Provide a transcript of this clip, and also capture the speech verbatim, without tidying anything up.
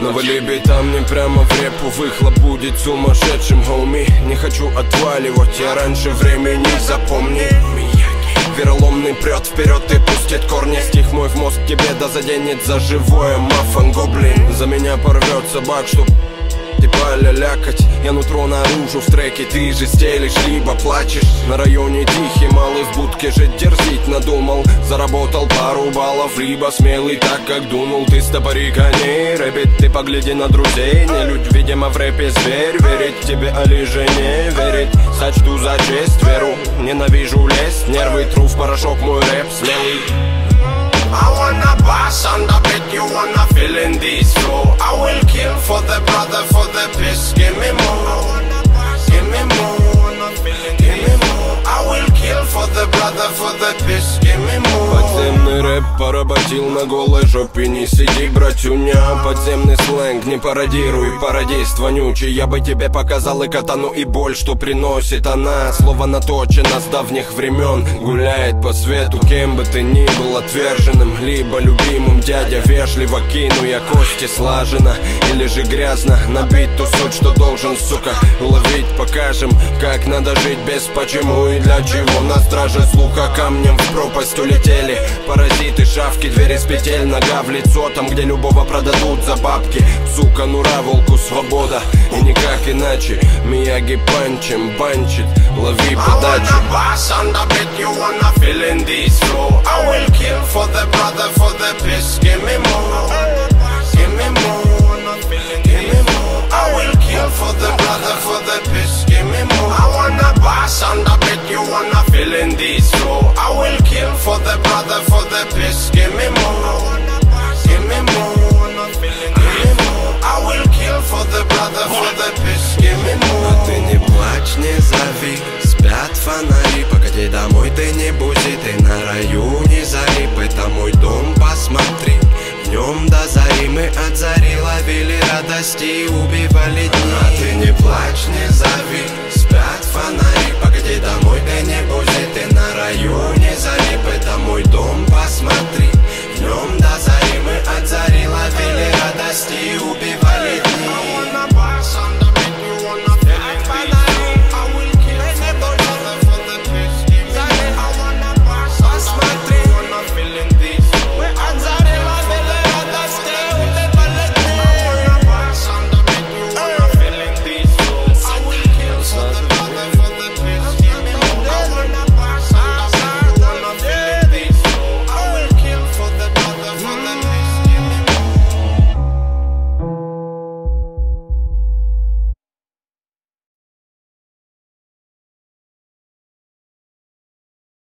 Навали бита мне прямо в репу, выхлоп будет сумасшедшим, хоуми. Не хочу отваливать, я раньше времени, запомни. Вероломный прет вперед и пустит корни. Стих мой в мозг тебе да заденет за живое. Мафан гоблин за меня порвет собак, чтоб типа лялякать. Я нутро наружу в треке, ты же стелишь, либо плачешь. На районе тихий, малый в будке же дерзить надумал. Заработал пару баллов, либо смелый так, как думал. Ты стопори коней, рэпит, ты погляди на друзей. Не людь, видимо, в рэпе зверь. Верить тебе, али же не верить. Сочту за честь веру, ненавижу лезть. Нервы тру в порошок, мой рэп смелый. I wanna bash on the beat, you wanna feel in this flow. I will kill for the brother, for the piss. Give me more, give me more, give me more. I will kill for the brother, for the piss. Give me more. Подземный рэп поработил на голой жопе. Не сиди, братюня, подземный сленг не пародируй, пародист вонючий. Я бы тебе показал и катану, и боль, что приносит она. Слово наточено с давних времен, гуляет по свету. Кем бы ты ни был, отверженным, либо любимым. Дядя вежливо кину я кости слаженно, или же грязно набить ту суть, что должен, сука, уловить. Покажем, как надо жить без почему и для чего. На страже слуха камнем в пропасть улетели паразиты, шавки, двери с петель. Нога в лицо, там, где любого продадут за бабки. Сука, нура, волку свобода, и никак иначе. Мияги панчем банчит, лови подачу. I wanna bash on the beat, you wanna feel in this flow. I will kill for the brother, for the piss. Give me more, give me more, give me more. I will kill for the brother, for the piss. Give me more. I wanna bash on the beat, you wanna feel in this flow. I will kill for the brother, for the piss. Give me more, give me more, give me more. I will kill for the brother, for the piss. Give me more. Но ты не плачь, не зови, спят фонари. Погоди домой, ты не буди, ты на районе зари. Это мой дом, посмотри, в нем до зари мы от зари ловили радости и убивали дни. А ты не плачь, не зови, спят фонари. Погоди домой, ты не буди, ты на районе зари. Это мой дом, посмотри, в нем до зари мы от зари ловили радости и убивали.